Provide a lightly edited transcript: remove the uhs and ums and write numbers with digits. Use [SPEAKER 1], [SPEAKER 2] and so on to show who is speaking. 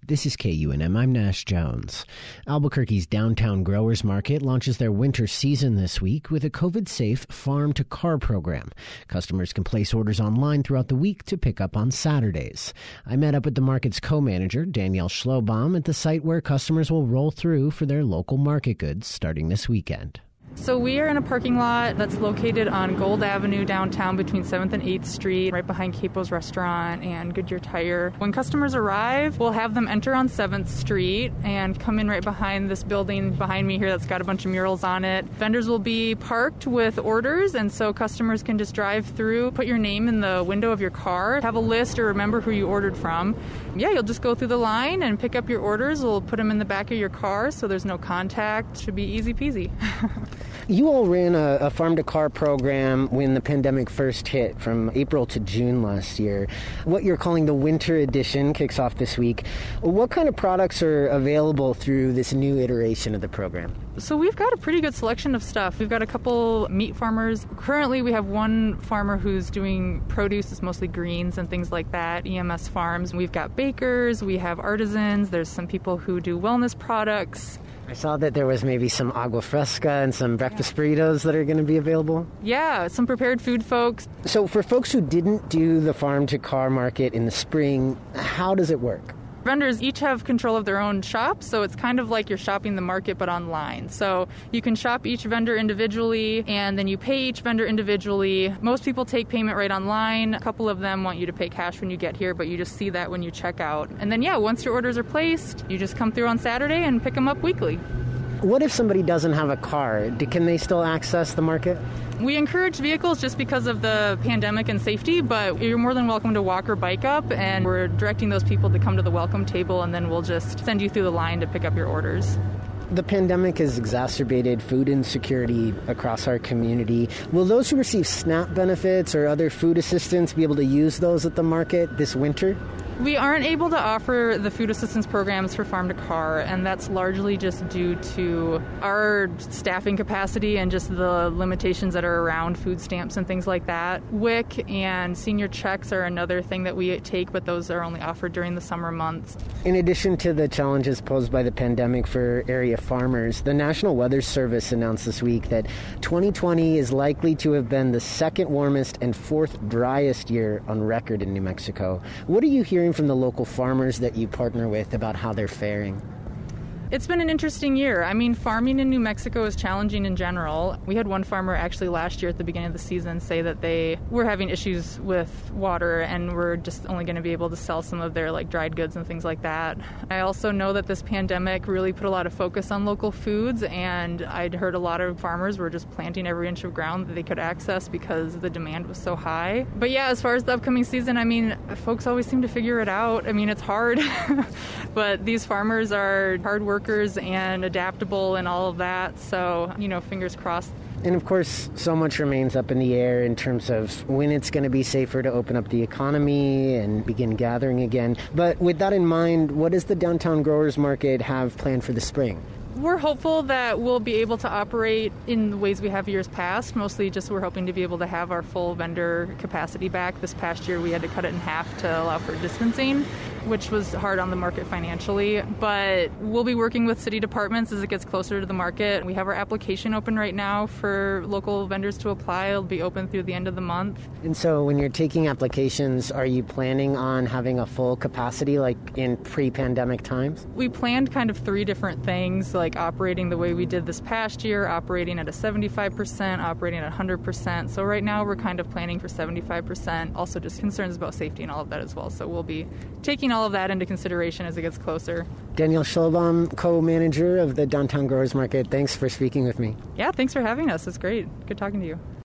[SPEAKER 1] This is KUNM. I'm Nash Jones. Albuquerque's Downtown Growers Market launches their winter season this week with a COVID-safe farm-to-car program. Customers can place orders online throughout the week to pick up on Saturdays. I met up with the market's co-manager, Danielle Schlobaum, at the site where customers will roll through for their local market goods starting this weekend.
[SPEAKER 2] So we are in a parking lot that's located on Gold Avenue downtown between 7th and 8th Street, right behind Capo's Restaurant and Goodyear Tire. When customers arrive, we'll have them enter on 7th Street and come in right behind this building behind me here that's got a bunch of murals on it. Vendors will be parked with orders, and so customers can just drive through, put your name in the window of your car, have a list or remember who you ordered from. Yeah, you'll just go through the line and pick up your orders. We'll put them in the back of your car so there's no contact. Should be easy peasy.
[SPEAKER 1] You all ran a farm-to-car program when the pandemic first hit from April to June last year. What you're calling the Winter Edition kicks off this week. What kind of products are available through this new iteration of the program?
[SPEAKER 2] So we've got a pretty good selection of stuff. We've got a couple meat farmers. Currently, we have one farmer who's doing produce. It's mostly greens and things like that, EMS Farms. We've got bakers. We have artisans. There's some people who do wellness products.
[SPEAKER 1] I saw that there was maybe some agua fresca and some breakfast burritos that are going to be available.
[SPEAKER 2] Yeah, some prepared food folks.
[SPEAKER 1] So for folks who didn't do the farm-to-car market in the spring, how does it work?
[SPEAKER 2] Vendors each have control of their own shop, so it's kind of like you're shopping the market but online. So you can shop each vendor individually, and then you pay each vendor individually. Most people take payment right online. A couple of them want you to pay cash when you get here, but you just see that when you check out. And then, once your orders are placed, you just come through on Saturday and pick them up weekly.
[SPEAKER 1] What if somebody doesn't have a car? Can they still access the market?
[SPEAKER 2] We encourage vehicles just because of the pandemic and safety, but you're more than welcome to walk or bike up, and we're directing those people to come to the welcome table, and then we'll just send you through the line to pick up your orders.
[SPEAKER 1] The pandemic has exacerbated food insecurity across our community. Will those who receive SNAP benefits or other food assistance be able to use those at the market this winter?
[SPEAKER 2] We aren't able to offer the food assistance programs for farm to car, and that's largely just due to our staffing capacity and just the limitations that are around food stamps and things like that. WIC and senior checks are another thing that we take, but those are only offered during the summer months.
[SPEAKER 1] In addition to the challenges posed by the pandemic for area farmers, the National Weather Service announced this week that 2020 is likely to have been the second warmest and fourth driest year on record in New Mexico. What are you hearing from the local farmers that you partner with about how they're faring?
[SPEAKER 2] It's been an interesting year. I mean, farming in New Mexico is challenging in general. We had one farmer actually last year at the beginning of the season say that they were having issues with water and were just only going to be able to sell some of their dried goods and things like that. I also know that this pandemic really put a lot of focus on local foods, and I'd heard a lot of farmers were just planting every inch of ground that they could access because the demand was so high. But as far as the upcoming season, I mean, folks always seem to figure it out. I mean, it's hard, but these farmers are hard workers and adaptable and all of that. So, fingers crossed.
[SPEAKER 1] And of course, so much remains up in the air in terms of when it's going to be safer to open up the economy and begin gathering again. But with that in mind, what does the Downtown Growers Market have planned for the spring?
[SPEAKER 2] We're hopeful that we'll be able to operate in the ways we have years past. Mostly just we're hoping to be able to have our full vendor capacity back. This past year we had to cut it in half to allow for distancing, which was hard on the market financially. But we'll be working with city departments as it gets closer to the market. We have our application open right now for local vendors to apply. It'll be open through the end of the month.
[SPEAKER 1] And so when you're taking applications, are you planning on having a full capacity like in pre-pandemic times?
[SPEAKER 2] We planned kind of three different things, like operating the way we did this past year, operating at a 75%, operating at 100%. So right now we're kind of planning for 75%. Also just concerns about safety and all of that as well. So we'll be taking all of that into consideration as it gets closer.
[SPEAKER 1] Danielle Schlobaum, co-manager of the Downtown Growers Market. Thanks for speaking with me.
[SPEAKER 2] Yeah, thanks for having us. It's great. Good talking to you.